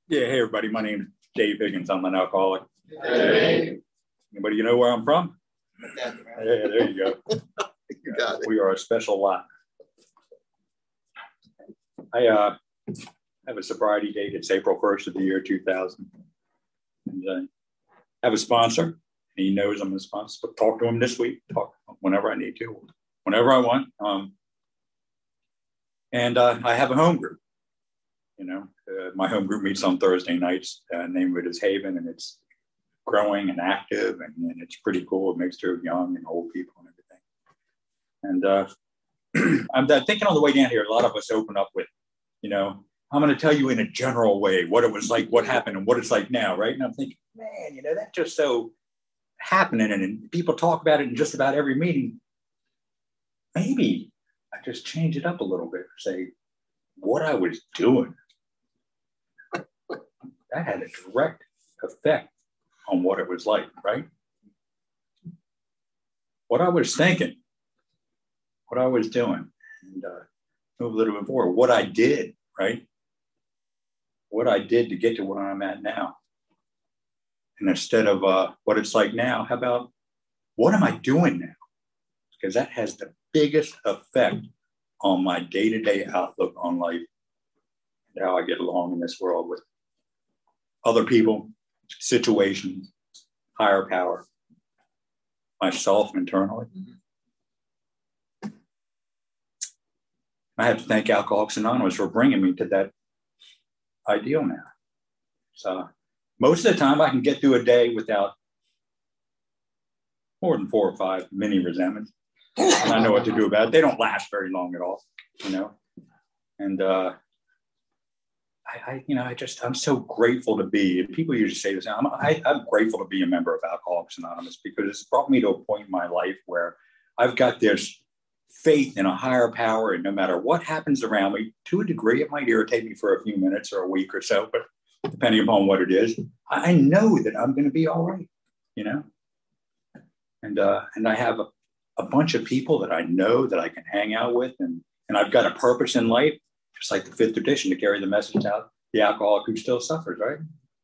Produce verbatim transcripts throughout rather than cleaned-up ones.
Yeah, hey everybody, my name is Dave Higgins. I'm an alcoholic. Hey. Anybody you know where I'm from? Yeah, there you go. You got it. We are a special lot. I uh, have a sobriety date. It's April first of the year two thousand. And uh, I have a sponsor. He knows I'm a sponsor. But talk to him this week. Talk whenever I need to, whenever I want. Um, and uh, I have a home group. You know, uh, my home group meets on Thursday nights. Uh, name of it is Haven, and it's growing and active, and, and it's pretty cool. A mixture of young and old people and everything. And uh, I'm thinking on the way down here, a lot of us open up with, you know, I'm going to tell you in a general way what it was like, what happened, and what it's like now, right? And I'm thinking, man, you know, that's just so happening, and, and people talk about it in just about every meeting. Maybe I just change it up a little bit, say what I was doing. That had a direct effect on what it was like, right? What I was thinking, what I was doing, and uh, move a little bit forward, what I did, right? What I did to get to where I'm at now. And instead of uh, what it's like now, how about what am I doing now? Because that has the biggest effect on my day-to-day outlook on life and how I get along in this world with other people, situations, higher power, myself internally. I have to thank Alcoholics Anonymous for bringing me to that ideal now. So most of the time I can get through a day without more than four or five mini resentments. And I know what to do about it. They don't last very long at all, you know. And uh, I, I, you know, I just, I'm so grateful to be, and people usually say this, I'm, I, I'm grateful to be a member of Alcoholics Anonymous because it's brought me to a point in my life where I've got this faith in a higher power, and no matter what happens around me, to a degree, it might irritate me for a few minutes or a week or so, but depending upon what it is, I know that I'm going to be all right, you know? And uh, and I have a, a bunch of people that I know that I can hang out with, and, and I've got a purpose in life, just like the fifth tradition, to carry the message out, the alcoholic who still suffers, right?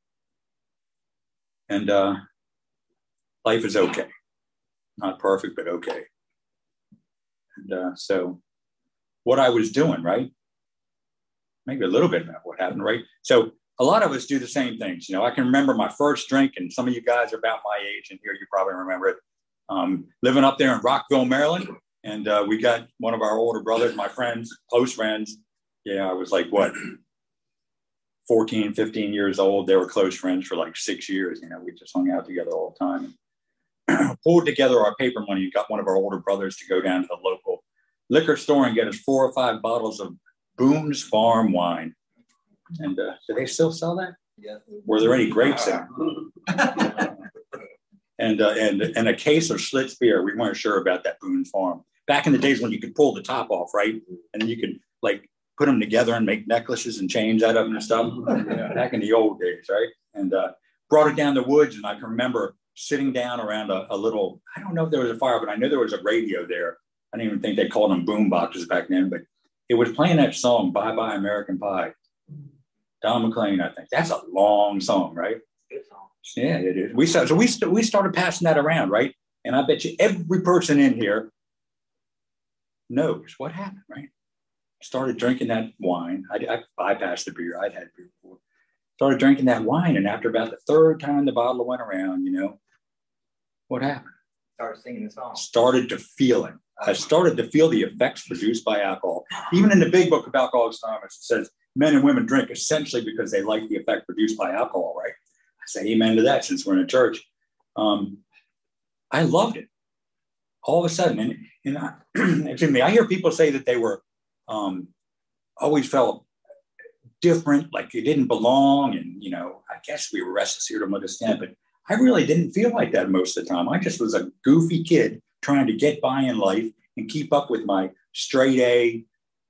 And uh, life is okay. Not perfect, but okay. And uh, so what I was doing, right? Maybe a little bit about what happened, right? So a lot of us do the same things. You know, I can remember my first drink, and some of you guys are about my age, and here you probably remember it. Um, living up there in Rockville, Maryland. And uh, we got one of our older brothers, my friends, close friends. Yeah, I was like, what, fourteen, fifteen years old. They were close friends for like six years. You know, we just hung out together all the time. Pulled together our paper money and got one of our older brothers to go down to the local liquor store and get us four or five bottles of Boone's Farm wine. And uh, do they still sell that? Yeah. Were there any grapes in it? and, uh, and, and a case of Schlitz beer. We weren't sure about that Boone's Farm. Back in the days when you could pull the top off, right? And then you could like put them together and make necklaces and chains out of them and stuff. Yeah, back in the old days, right? And uh, brought it down the woods. And I can remember sitting down around a, a little, I don't know if there was a fire, but I know there was a radio there. I didn't even think they called them boom boxes back then, but it was playing that song, Bye Bye American Pie. Don McLean, I think. That's a long song, right? Good song. Yeah, it is. We started, so we, st- we started passing that around, right? And I bet you every person in here knows what happened, right? Started drinking that wine. I, I bypassed the beer. I'd had beer before. Started drinking that wine, and after about the third time the bottle went around, you know, what happened? Started singing the song. Started to feel it. I started to feel the effects produced by alcohol. Even in the big book of Alcoholics Anonymous, it says men and women drink essentially because they like the effect produced by alcohol, right? I say amen to that since we're in a church. Um, I loved it. All of a sudden, and, and I, excuse me, I hear people say that they were um, always felt different, like they didn't belong. And, you know, I guess we were restless here to understand, but I really didn't feel like that most of the time. I just was a goofy kid trying to get by in life and keep up with my straight A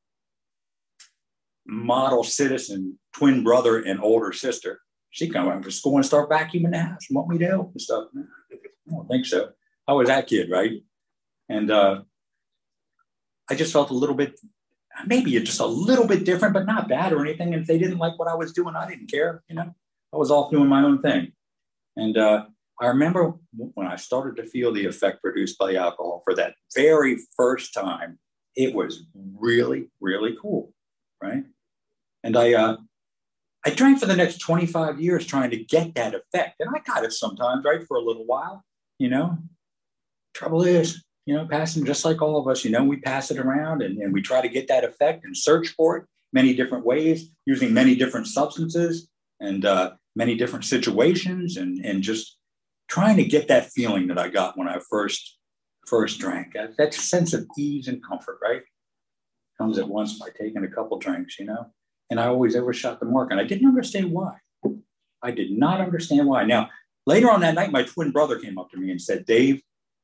model citizen twin brother and older sister. She come out to school and start vacuuming the house and want me to help and stuff. I don't think so. I was that kid, right? And uh, I just felt a little bit, maybe just a little bit different, but not bad or anything. And if they didn't like what I was doing, I didn't care. You know, I was off doing my own thing. And uh, I remember when I started to feel the effect produced by alcohol for that very first time, it was really, really cool, right? And I, uh, I drank for the next twenty-five years trying to get that effect. And I got it sometimes, right, for a little while, you know. Trouble is, you know, passing just like all of us, you know, we pass it around and, and we try to get that effect and search for it many different ways, using many different substances and uh, many different situations and, and just trying to get that feeling that I got when I first first drank. That, that sense of ease and comfort, right? Comes at once by taking a couple drinks, you know. And I always overshot the mark. And I didn't understand why. I did not understand why. Now, later on that night, my twin brother came up to me and said, Dave,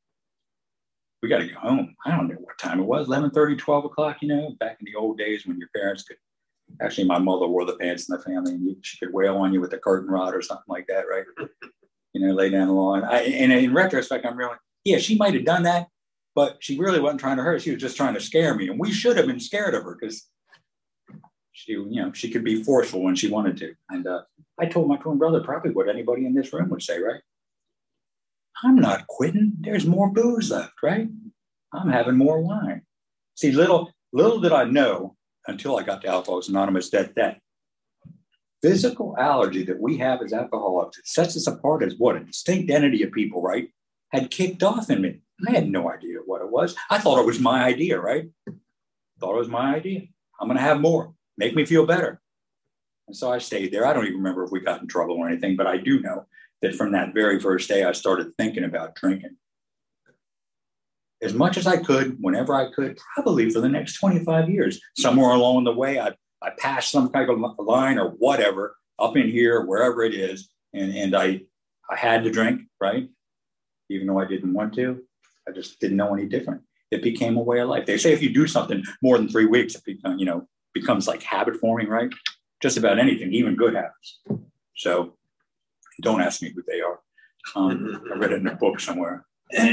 we got to go home. I don't know what time it was, eleven thirty, twelve o'clock, you know, back in the old days when your parents could, actually my mother wore the pants in the family and you, she could wail on you with a curtain rod or something like that, right? You know, lay down the lawn. I, and in retrospect, I'm really, yeah, she might have done that, but she really wasn't trying to hurt. She was just trying to scare me. And we should have been scared of her because she, you know, she could be forceful when she wanted to. And uh, I told my twin brother probably what anybody in this room would say, right? I'm not quitting. There's more booze left, right? I'm having more wine. See, little, little did I know until I got to Alcoholics Anonymous that that physical allergy that we have as alcoholics, it sets us apart as what? A distinct entity of people, right? Had kicked off in me. I had no idea what it was. I thought it was my idea, right? Thought it was my idea. I'm going to have more. Make me feel better. And so I stayed there. I don't even remember if we got in trouble or anything, but I do know that from that very first day, I started thinking about drinking as much as I could, whenever I could, probably for the next twenty-five years. Somewhere along the way, I, I passed some kind of line or whatever up in here, wherever it is. And, and I, I had to drink, right? Even though I didn't want to, I just didn't know any different. It became a way of life. They say if you do something more than three weeks, it becomes, you know, becomes like habit forming, right? Just about anything, even good habits. So don't ask me who they are. Um, I read it in a book somewhere.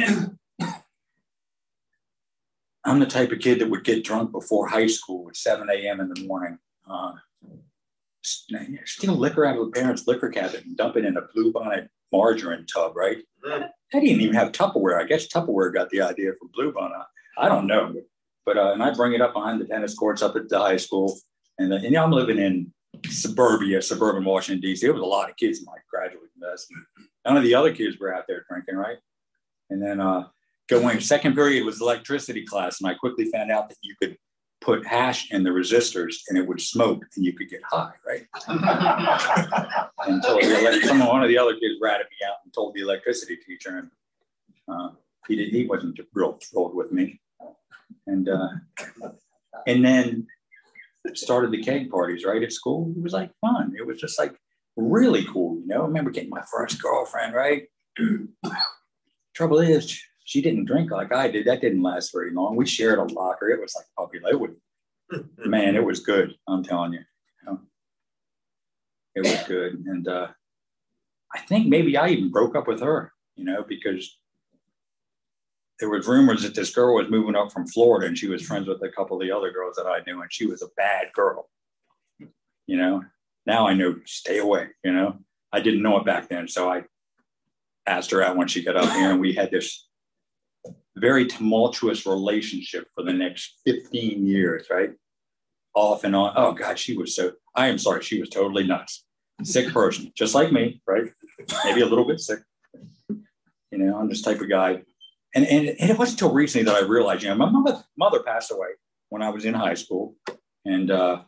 I'm the type of kid that would get drunk before high school at seven a.m. in the morning. Uh, steal liquor out of a parent's liquor cabinet and dump it in a Blue Bonnet margarine tub, right? I didn't even have Tupperware. I guess Tupperware got the idea from Blue Bonnet. I don't know. But, uh, and I bring it up behind the tennis courts up at the high school. And, uh, and you know, I'm living in suburbia, suburban Washington, D C. There was a lot of kids in my graduate class. None of the other kids were out there drinking, right? And then uh, going, second period was electricity class. And I quickly found out that you could put hash in the resistors and it would smoke and you could get high, right? Until the, someone, one of the other kids ratted me out and told the electricity teacher. And uh, he, did, he wasn't real thrilled with me. And uh, and then started the keg parties, right, at school. It was like fun. It was just like really cool, you know. I remember getting my first girlfriend, right? Trouble is, she didn't drink like I did. That didn't last very long. We shared a locker. It was like puppy love. Man, it was good. I'm telling you. you know? It was good. And uh, I think maybe I even broke up with her, you know, because there was rumors that this girl was moving up from Florida and she was friends with a couple of the other girls that I knew, and she was a bad girl. You know, now I know, stay away, you know. I didn't know it back then. So I asked her out when she got up here, and we had this very tumultuous relationship for the next fifteen years, right? Off and on. Oh, God, she was so, I am sorry, she was totally nuts. Sick person, just like me, right? Maybe a little bit sick. You know, I'm this type of guy. And, and, and it wasn't until recently that I realized, you know, my mother, mother passed away when I was in high school. And uh,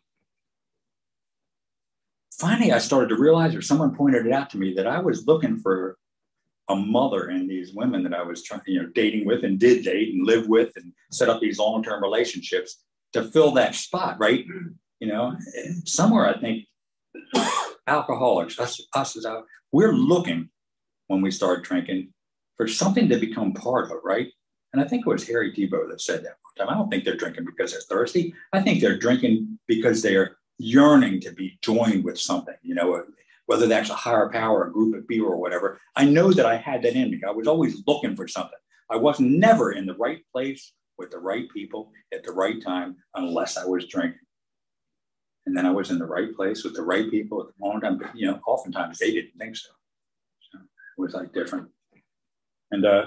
finally, I started to realize, or someone pointed it out to me, that I was looking for a mother in these women that I was trying, you know, dating with and did date and live with and set up these long-term relationships to fill that spot, right? You know, somewhere I think alcoholics, us, us as out, we're looking when we start drinking for something to become part of, right? And I think it was Harry Tebow that said that one time. I don't think they're drinking because they're thirsty. I think they're drinking because they're yearning to be joined with something, you know, whether that's a higher power, a group of people or whatever. I know that I had that in me. I was always looking for something. I was never in the right place with the right people at the right time, unless I was drinking. And then I was in the right place with the right people at the wrong time. But, you know, oftentimes they didn't think so. So it was like different. And uh,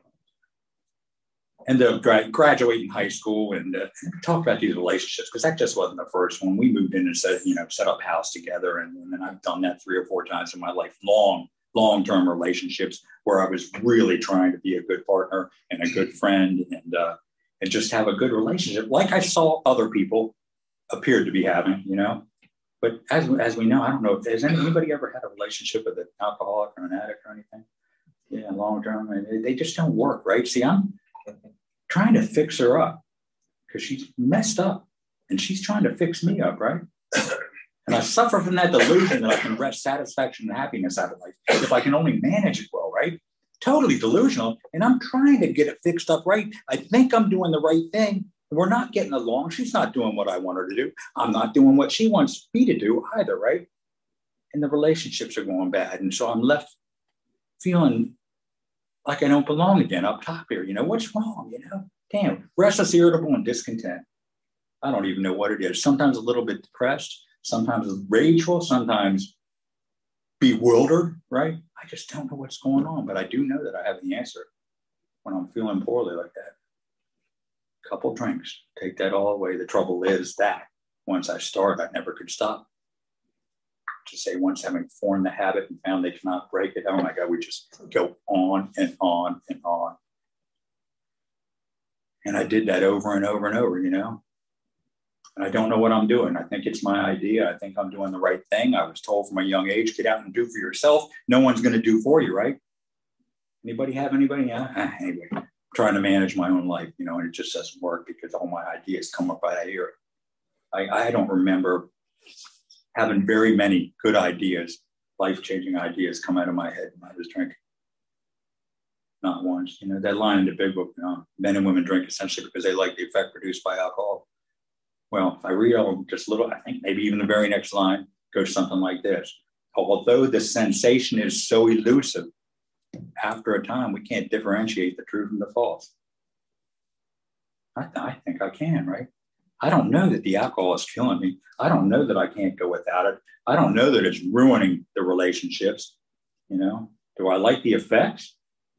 ended up gra- graduating high school and uh, talk about these relationships, because that just wasn't the first one. We moved in and set, you know, set up house together. And, and then I've done that three or four times in my life, long, long-term relationships where I was really trying to be a good partner and a good friend and, uh, and just have a good relationship like I saw other people appeared to be having, you know. But as, as we know, I don't know, has anybody ever had a relationship with an alcoholic or an addict or anything? Yeah, long-term, and they just don't work, right? See, I'm trying to fix her up because she's messed up and she's trying to fix me up, right? And I suffer from that delusion that I can wrest satisfaction and happiness out of life if I can only manage it well, right? Totally delusional. And I'm trying to get it fixed up right. I think I'm doing the right thing. We're not getting along. She's not doing what I want her to do. I'm not doing what she wants me to do either, right? And the relationships are going bad. And so I'm left feeling like I don't belong again up top here. You know, what's wrong? You know, damn, restless, irritable, and discontent. I don't even know what it is. Sometimes a little bit depressed, sometimes rageful, sometimes bewildered, right? I just don't know what's going on, but I do know that I have the answer when I'm feeling poorly like that. Couple drinks, take that all away. The trouble is that once I start, I never could stop. To say once having formed the habit and found they cannot break it, oh my God, we just go on and on and on. And I did that over and over and over, you know. And I don't know what I'm doing. I think it's my idea. I think I'm doing the right thing. I was told from a young age, get out and do for yourself. No one's going to do for you, right? Anybody have anybody? Yeah. Anyway, I'm trying to manage my own life, you know, and it just doesn't work because all my ideas come up right here. I, I don't remember having very many good ideas, life-changing ideas come out of my head when I was drinking. Not once. You know, that line in the big book, you know, men and women drink essentially because they like the effect produced by alcohol. Well, if I read all just a little, I think maybe even the very next line goes something like this. Although the sensation is so elusive, after a time, we can't differentiate the true from the false. I, th- I think I can, right? I don't know that the alcohol is killing me. I don't know that I can't go without it. I don't know that it's ruining the relationships. You know, do I like the effects?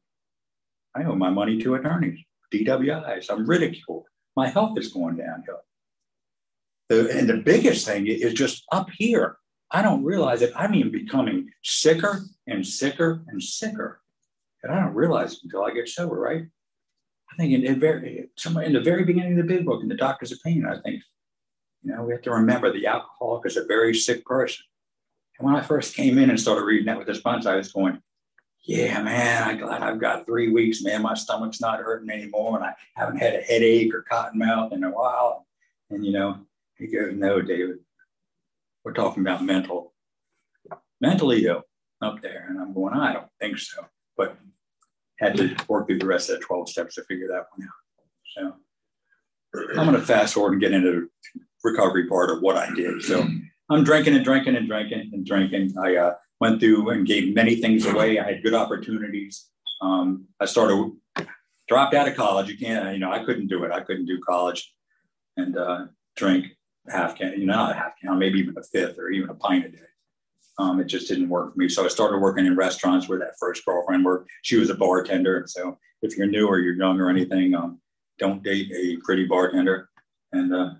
I owe my money to attorneys, D W Is. I'm ridiculed. My health is going downhill. The, and the biggest thing is just up here. I don't realize it. I'm even becoming sicker and sicker and sicker. And I don't realize it until I get sober, right? I think in, in, very, somewhere in the very beginning of the big book, in the Doctor's Opinion, I think, you know, we have to remember the alcoholic is a very sick person. And when I first came in and started reading that with this bunch, I was going, yeah, man, I'm glad I've got three weeks, man. My stomach's not hurting anymore. And I haven't had a headache or cotton mouth in a while. And, you know, he goes, no, David, we're talking about mental, mentally ill up there. And I'm going, I don't think so. But had to work through the rest of the twelve steps to figure that one out. So I'm going to fast forward and get into the recovery part of what I did. So I'm drinking and drinking and drinking and drinking. I uh, went through and gave many things away. I had good opportunities. Um, I started, dropped out of college. You can't, you know, I couldn't do it. I couldn't do college and uh, drink half can, you know, not a half can, maybe even a fifth or even a pint a day. Um, it just didn't work for me. So I started working in restaurants where that first girlfriend worked. She was a bartender. So if you're new or you're young or anything, um, don't date a pretty bartender. And uh,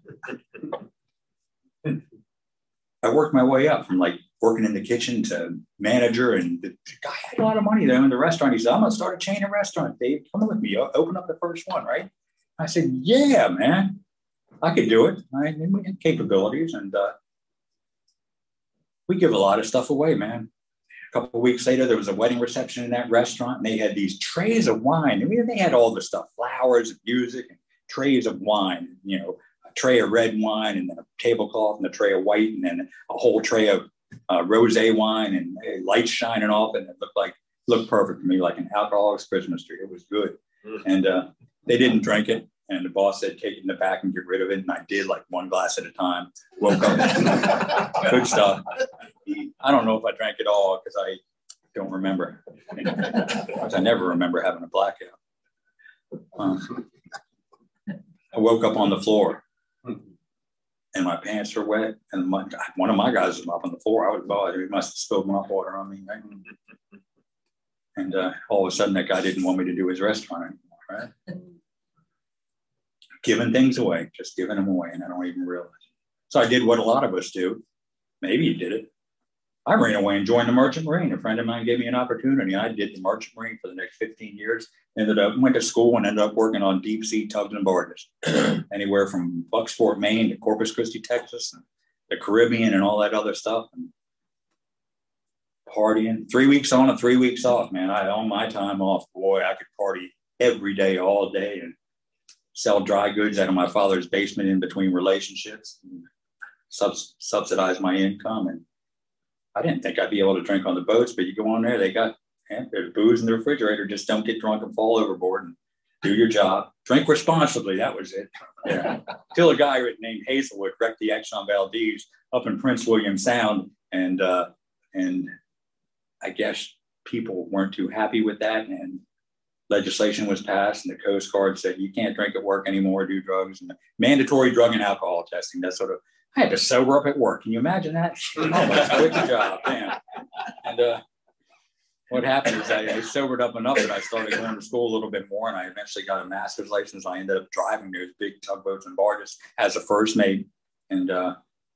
I worked my way up from like working in the kitchen to manager. And the guy had a lot of money though in the restaurant. He said, I'm going to start a chain of restaurants, Dave. Come with me. Open up the first one, right? I said, yeah, man, I could do it. Right? And we had capabilities. And uh, we give a lot of stuff away, man. A couple of weeks later, there was a wedding reception in that restaurant, and they had these trays of wine. I mean, they had all the stuff, flowers and music, and trays of wine, you know, a tray of red wine, and then a tablecloth, and a tray of white, and then a whole tray of uh, rosé wine, and uh, lights shining off, and it looked like, looked perfect to me, like an alcoholic's Christmas tree. It was good. Mm. And uh, they didn't drink it. And the boss said, take it in the back and get rid of it. And I did, like one glass at a time. Woke up. Good stuff. I don't know if I drank it all because I don't remember. Because I never remember having a blackout. Um, woke up on the floor and my pants were wet. And my, one of my guys was up on the floor. I was bothered. He must have spilled mop water on me. Right? And uh, all of a sudden, that guy didn't want me to do his restaurant anymore. Right? Giving things away, just giving them away. And I don't even realize. So I did what a lot of us do. Maybe you did it. I ran away and joined the Merchant Marine. A friend of mine gave me an opportunity. I did the Merchant Marine for the next fifteen years. Ended up, went to school and ended up working on deep sea tugs and barges. Anywhere from Bucksport, Maine to Corpus Christi, Texas, and the Caribbean and all that other stuff. And partying. Three weeks on and three weeks off, man. I on my time off, boy, I could party every day, all day, and sell dry goods out of my father's basement in between relationships and subs- subsidize my income. And I didn't think I'd be able to drink on the boats, but you go on there, they got, yeah, there's booze in the refrigerator. Just don't get drunk and fall overboard and do your job. Drink responsibly. That was it. Yeah. Till a guy named Hazelwood wrecked the Exxon Valdez up in Prince William Sound. And, uh, and I guess people weren't too happy with that. And legislation was passed and the Coast Guard said, you can't drink at work anymore, do drugs, and mandatory drug and alcohol testing. That sort of, I had to sober up at work. Can you imagine that? I almost quit the job, man. And uh, what happened is I, I sobered up enough that I started going to school a little bit more, and I eventually got a master's license. I ended up driving those big tugboats and barges as a first mate. And uh,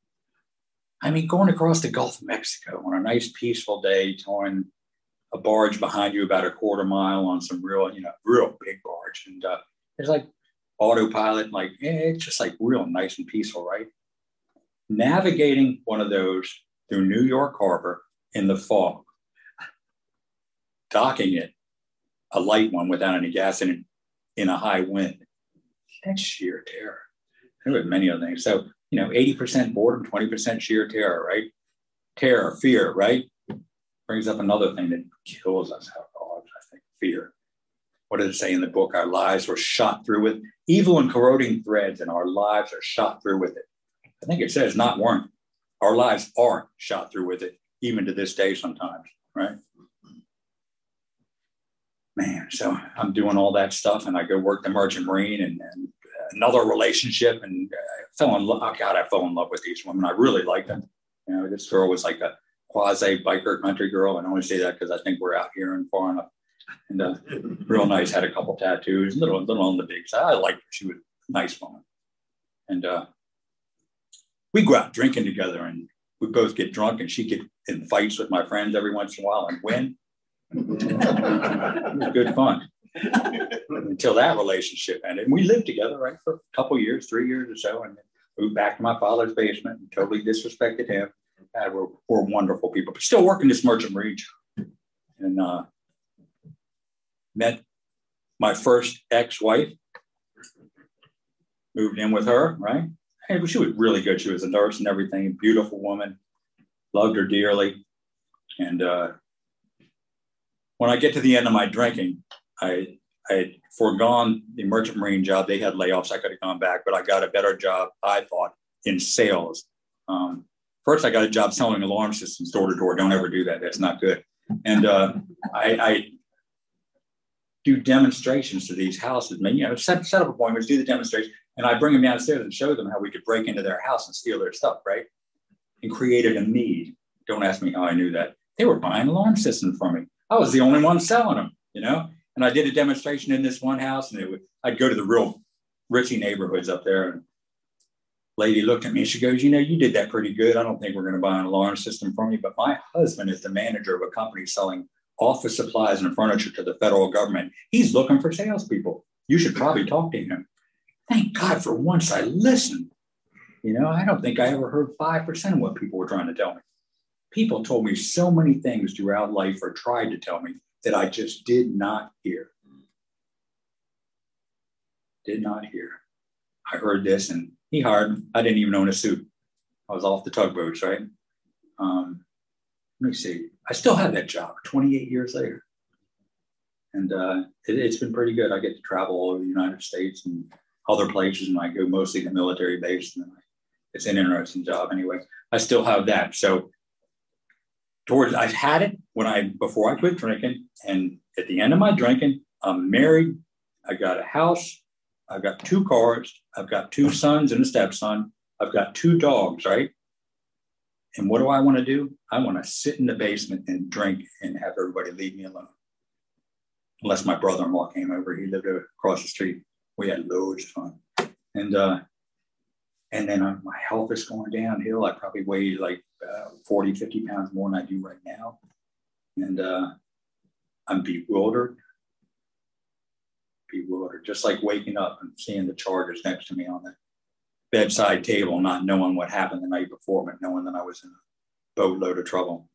I mean, going across the Gulf of Mexico on a nice, peaceful day, towing a barge behind you about a quarter mile on some real, you know, real big barge. And uh, it's like autopilot, like, eh, it's just like real nice and peaceful, right? Navigating one of those through New York Harbor in the fog, docking it, a light one without any gas in it, in a high wind. That's sheer terror. There were many other things. So, you know, eighty percent boredom, twenty percent sheer terror, right? Terror, fear, right? Brings up another thing that kills us, how dogs, I think, fear. What does it say in the book? Our lives were shot through with evil and corroding threads, and our lives are shot through with it. I think it says not weren't. Our lives are shot through with it, even to this day sometimes, right? Man, so I'm doing all that stuff, and I go work the Merchant Marine, and, and another relationship, and uh, fell in love. Oh God, I fell in love with these women. I really liked them. You know, this girl was like a quasi biker country girl, and I only say that because I think we're out here and far enough. And uh, real nice, had a couple tattoos, little, little on the big side. I liked her. She was a nice woman, and uh, we go out drinking together, and we both get drunk, and she get in fights with my friends every once in a while and win. It was good fun until that relationship ended. And we lived together, right, for a couple years, three years or so, and then moved back to my father's basement and totally disrespected him. God, we're, we're wonderful people, but still working this Merchant Marine job. And uh, met my first ex-wife, moved in with her, right? And she was really good. She was a nurse and everything, beautiful woman, loved her dearly. And uh, when I get to the end of my drinking, I, I had foregone the Merchant Marine job. They had layoffs. I could have gone back, but I got a better job, I thought, in sales. Um, first, I got a job selling alarm systems door to door. Don't ever do that. That's not good. And uh, I, I do demonstrations to these houses. I mean, you know, set, set up appointments, do the demonstration, and I bring them downstairs and show them how we could break into their house and steal their stuff, right? And created a need. Don't ask me how I knew that. They were buying alarm systems from me. I was the only one selling them, you know? And I did a demonstration in this one house, and it would, I'd go to the real ritzy neighborhoods up there, and lady looked at me. She goes, you know, you did that pretty good. I don't think we're going to buy an alarm system from you, but my husband is the manager of a company selling office supplies and furniture to the federal government. He's looking for salespeople. You should probably talk to him. Thank God for once I listened. You know, I don't think I ever heard five percent of what people were trying to tell me. People told me so many things throughout life, or tried to tell me, that I just did not hear. Did not hear. I heard this, and he hired me. I didn't even own a suit. I was off the tugboats, right? Um, let me see. I still have that job twenty-eight years later. And uh, it, it's been pretty good. I get to travel all over the United States and other places, and I go mostly to military base. And it's an interesting job anyway. I still have that. So towards, I had it when I, before I quit drinking. And at the end of my drinking, I'm married. I got a house. I've got two cars. I've got two sons and a stepson. I've got two dogs, right? And what do I want to do? I want to sit in the basement and drink and have everybody leave me alone. Unless my brother-in-law came over. He lived across the street. We had loads of fun. And uh, and then uh, my health is going downhill. I probably weigh like uh, forty, fifty pounds more than I do right now. And uh, I'm bewildered. Bewildered. Just like waking up and seeing the charges next to me on the bedside table, not knowing what happened the night before, but knowing that I was in a boatload of trouble.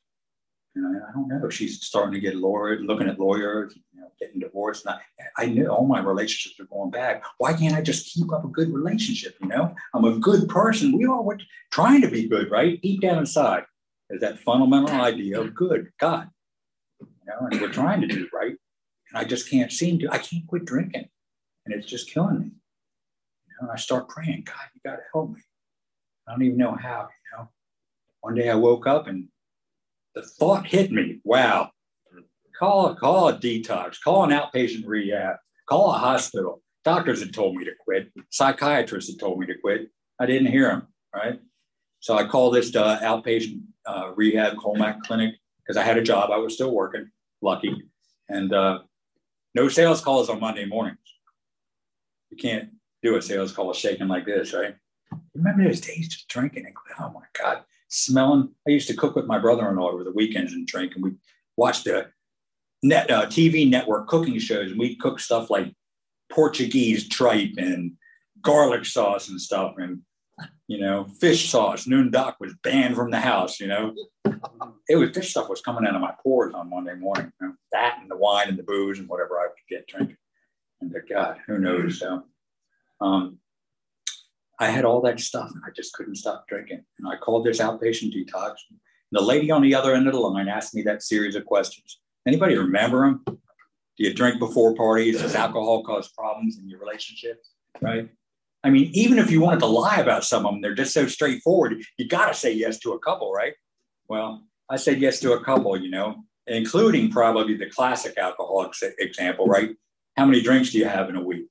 And I, I don't know. She's starting to get lawyer, looking at lawyers, you know, getting divorced. And I, I knew all my relationships are going bad. Why can't I just keep up a good relationship? You know, I'm a good person. We all were trying to be good, right? Deep down inside, there's that fundamental idea of good, God. You know, and we're trying to do right. And I just can't seem to. I can't quit drinking, and it's just killing me. You know, and I start praying, God, you got to help me. I don't even know how. You know, one day I woke up and the thought hit me, wow, call, call a detox, call an outpatient rehab, call a hospital. Doctors had told me to quit. Psychiatrists had told me to quit. I didn't hear them, right? So I called this uh, outpatient uh, rehab Colmac clinic because I had a job. I was still working, lucky. And uh, no sales calls on Monday mornings. You can't do a sales call shaking like this, right? Remember those days just drinking and oh my God. Smelling. I used to cook with my brother-in-law over the weekends and drink, and we watched the net uh, T V network cooking shows, and we'd cook stuff like Portuguese tripe and garlic sauce and stuff, and you know, fish sauce. Noondock was banned from the house. You know, it was this stuff was coming out of my pores on Monday morning. You know? That and the wine and the booze and whatever I could get drinking. And uh, God, who knows? So, um, I had all that stuff and I just couldn't stop drinking. And I called this outpatient detox. And the lady on the other end of the line asked me that series of questions. Anybody remember them? Do you drink before parties? Does alcohol cause problems in your relationships? Right? I mean, even if you wanted to lie about some of them, they're just so straightforward. You got to say yes to a couple, right? Well, I said yes to a couple, you know, including probably the classic alcoholic example, right? How many drinks do you have in a week?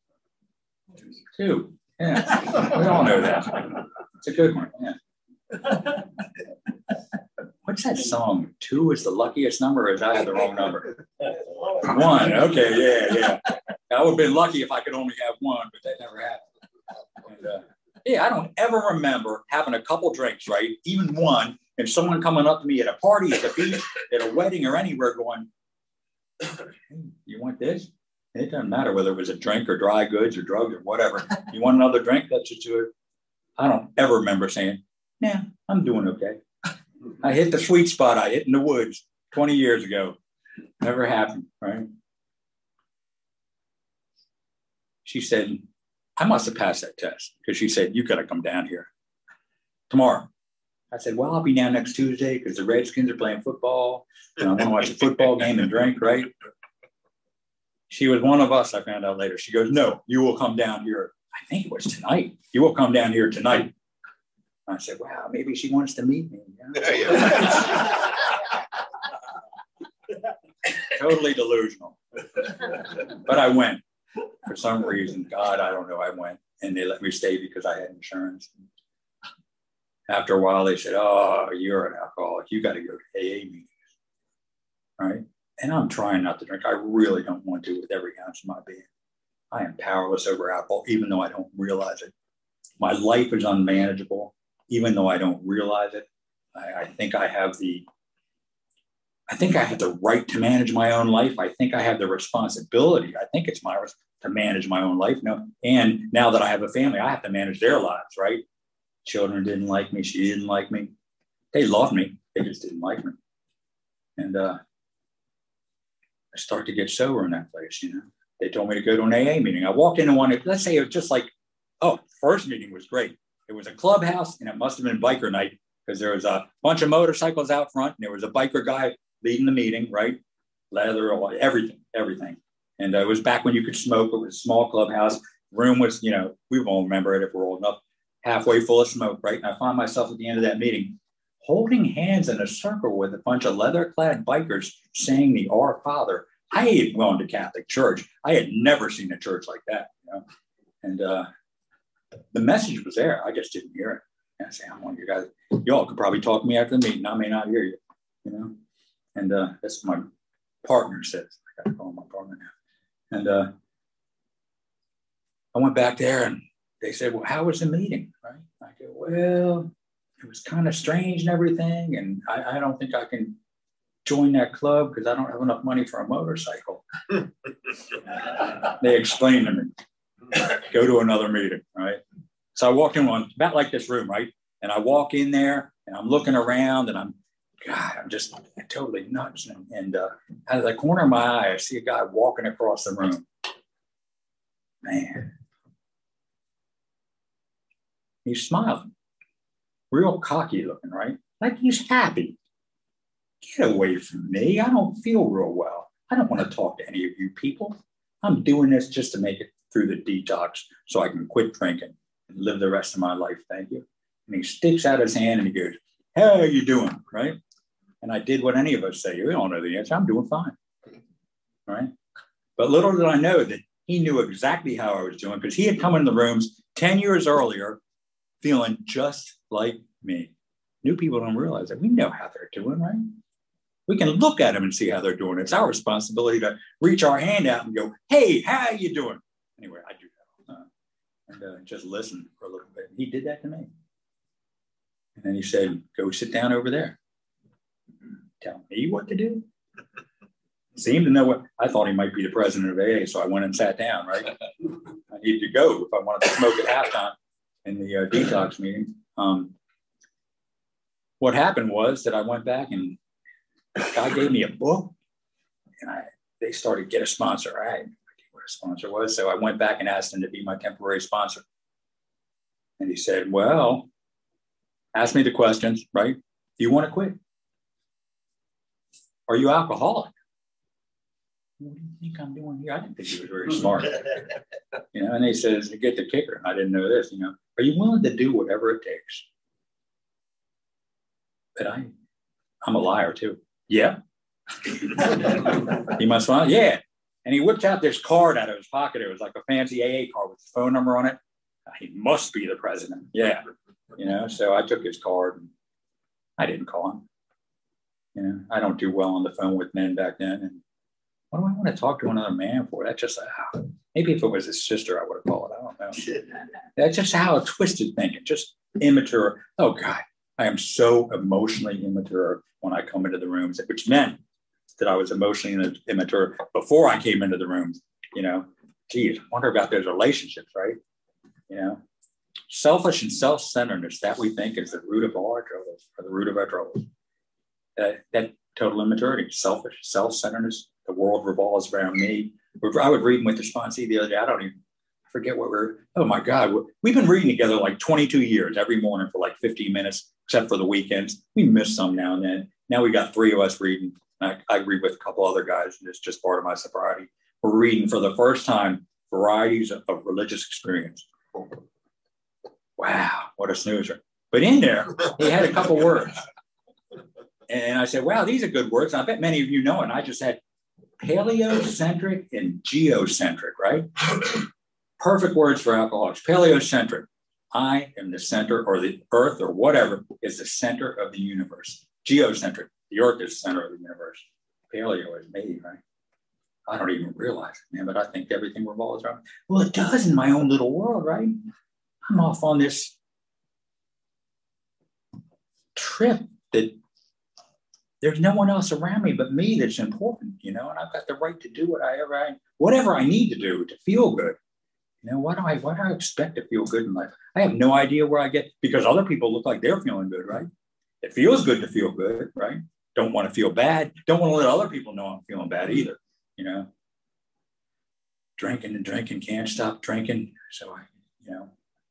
Two. Yeah, we all know that. It's a good one. Yeah. What's that song? Two is the luckiest number, or is I have the wrong number? One. Okay, yeah, yeah. I would have been lucky if I could only have one, but that never happened. And, uh, yeah, I don't ever remember having a couple drinks, right? Even one, and someone coming up to me at a party, at the beach, at a wedding, or anywhere going, hey, you want this? It doesn't matter whether it was a drink or dry goods or drugs or whatever. You want another drink? That's what you. I don't ever remember saying, "Yeah, I'm doing okay." I hit the sweet spot. I hit in the woods twenty years ago. Never happened, right? She said, "I must have passed that test," because she said, "You got to come down here tomorrow." I said, "Well, I'll be down next Tuesday because the Redskins are playing football, and I want to watch a football game and drink, right?" She was one of us, I found out later. She goes, "No, you will come down here. I think it was tonight. You will come down here tonight." I said, "Wow, maybe she wants to meet me." You know? Totally delusional. But I went. For some reason, God, I don't know, I went. And they let me stay because I had insurance. After a while, they said, "Oh, you're an alcoholic. You got to go to A A meetings." Right? And I'm trying not to drink. I really don't want to with every ounce of my being. I am powerless over alcohol, even though I don't realize it. My life is unmanageable, even though I don't realize it. I, I think I have the, I think I have the right to manage my own life. I think I have the responsibility. I think it's my to manage my own life now. And now that I have a family, I have to manage their lives, right? Children didn't like me. She didn't like me. They loved me. They just didn't like me. And, uh, I started to get sober in that place, you know. They told me to go to an A A meeting. I walked into one, let's say it was just like, oh, first meeting was great. It was a clubhouse and it must have been biker night because there was a bunch of motorcycles out front and there was a biker guy leading the meeting, right? Leather, everything, everything. And uh, it was back when you could smoke. It was a small clubhouse. Room was, you know, we won't remember it if we're old enough, halfway full of smoke, right? And I found myself at the end of that meeting holding hands in a circle with a bunch of leather-clad bikers saying the Our Father. I had gone to Catholic church. I had never seen a church like that. You know? And uh, the message was there. I just didn't hear it. And I say, I'm one of you guys. Y'all could probably talk to me after the meeting. I may not hear you, you know. And uh, that's what my partner says. I got to call him my partner now. And uh, I went back there and they said, well, how was the meeting? Right? I go, well, it was kind of strange and everything. And I, I don't think I can join that club because I don't have enough money for a motorcycle. They explained to me, go to another meeting, right? So I walked in one, about like this room, right? And I walk in there and I'm looking around and I'm, God, I'm just totally nuts. And, and uh, out of the corner of my eye, I see a guy walking across the room. Man. He's smiling. Real cocky looking, right? Like he's happy. Get away from me. I don't feel real well. I don't want to talk to any of you people. I'm doing this just to make it through the detox so I can quit drinking and live the rest of my life. Thank you. And he sticks out his hand and he goes, how are you doing? Right? And I did what any of us say. We all know the answer. I'm doing fine. Right? But little did I know that he knew exactly how I was doing because he had come in the rooms ten years earlier feeling just like me. New people don't realize that. We know how they're doing, right? We can look at them and see how they're doing. It's our responsibility to reach our hand out and go, hey, how are you doing? Anyway, I do that. Uh, and uh, just listen for a little bit. He did that to me. And then he said, go sit down over there. Tell me what to do. Seemed to know what, I thought he might be the president of A A, so I went and sat down, right? I needed to go if I wanted to smoke at halftime in the uh, detox meeting. Um, what happened was that I went back and the guy gave me a book and I they started to get a sponsor. I had no idea what a sponsor was. So I went back and asked him to be my temporary sponsor. And he said, well, ask me the questions, right? Do you want to quit? Are you alcoholic? What do you think I'm doing here? I didn't think he was very smart. You know, and he says, you get the kicker. I didn't know this, you know. Are you willing to do whatever it takes? But I, I'm a liar too. Yeah. He must want, yeah. And he whipped out this card out of his pocket. It was like a fancy A A card with his phone number on it. He must be the president. Yeah. You know, so I took his card and I didn't call him. You know, I don't do well on the phone with men back then. And what do I want to talk to another man for? That's just how, maybe if it was his sister, I would have called. I don't know. That's just how twisted thinking, just immature. Oh God, I am so emotionally immature when I come into the rooms, which meant that I was emotionally immature before I came into the rooms. You know, geez, I wonder about those relationships, right? You know, selfish and self-centeredness, that we think is the root of all our troubles, or the root of our troubles. Uh, that total immaturity, selfish, self-centeredness. The world revolves around me. I would read with the sponsee the other day. I don't even forget what we're, oh my God. We've been reading together like twenty-two years every morning for like fifteen minutes, except for the weekends. We miss some now and then. Now we got three of us reading. I, I read with a couple other guys, and it's just part of my sobriety. We're reading for the first time varieties of, of religious experience. Wow, what a snoozer. But in there, he had a couple words. And I said, wow, these are good words. And I bet many of you know it. And I just had paleocentric and geocentric, right? Perfect words for alcoholics. Paleocentric. I am the center, or the earth, or whatever, is the center of the universe. Geocentric. The earth is the center of the universe. Paleo is me, right? I don't even realize it, man, but I think everything revolves around. Well, it does in my own little world, right? I'm off on this trip that there's no one else around me but me that's important, you know, and I've got the right to do what I ever, I, whatever I need to do to feel good. You know, why do I, why do I expect to feel good in life? I have no idea where I get, because other people look like they're feeling good, right? It feels good to feel good, right? Don't want to feel bad. Don't want to let other people know I'm feeling bad either, you know. Drinking and drinking, can't stop drinking. So I, you know,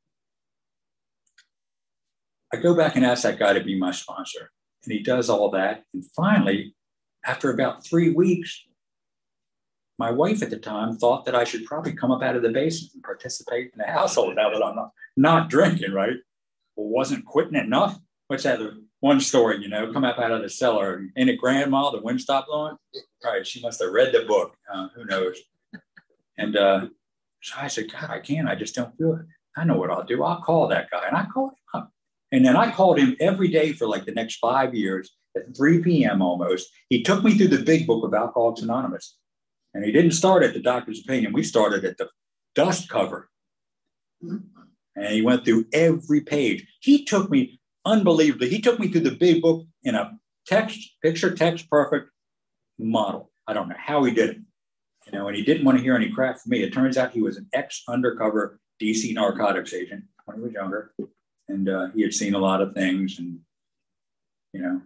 I go back and ask that guy to be my sponsor. And he does all that. And finally, after about three weeks, my wife at the time thought that I should probably come up out of the basement and participate in the household now that I'm not, not drinking, right? Well, wasn't quitting enough? What's that? One story, you know, come up out of the cellar. Ain't it grandma, the wind stopped blowing? Right, she must have read the book. Uh, who knows? And uh, So I said, God, I can't. I just don't feel it. I know what I'll do. I'll call that guy. And I called him up. And then I called him every day for like the next five years at three p.m. almost. He took me through the big book of Alcoholics Anonymous. And he didn't start at the doctor's opinion. We started at the dust cover. And he went through every page. He took me unbelievably. He took me through the big book in a text, picture text perfect model. I don't know how he did it. You know, and he didn't want to hear any crap from me. It turns out he was an ex-undercover D C narcotics agent when he was younger. And uh, he had seen a lot of things. And, you know,